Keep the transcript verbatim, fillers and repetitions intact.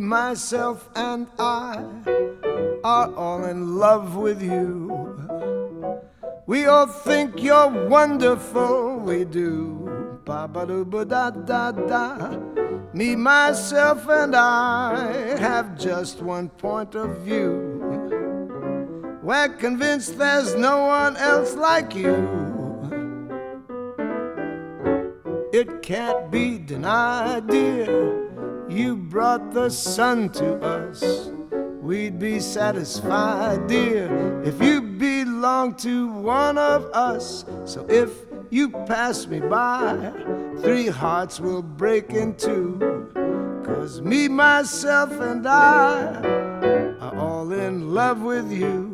myself, and I are all in love with you. We all think you're wonderful, we do. Ba-ba-do-ba-da-da-da. Me, myself, and I have just one point of view. We're convinced there's no one else like you. It can't be denied, dear. You brought the sun to us. We'd be satisfied, dear, if you belonged to one of us. So if you pass me by, three hearts will break in two. 'Cause me, myself, and I are all in love with you.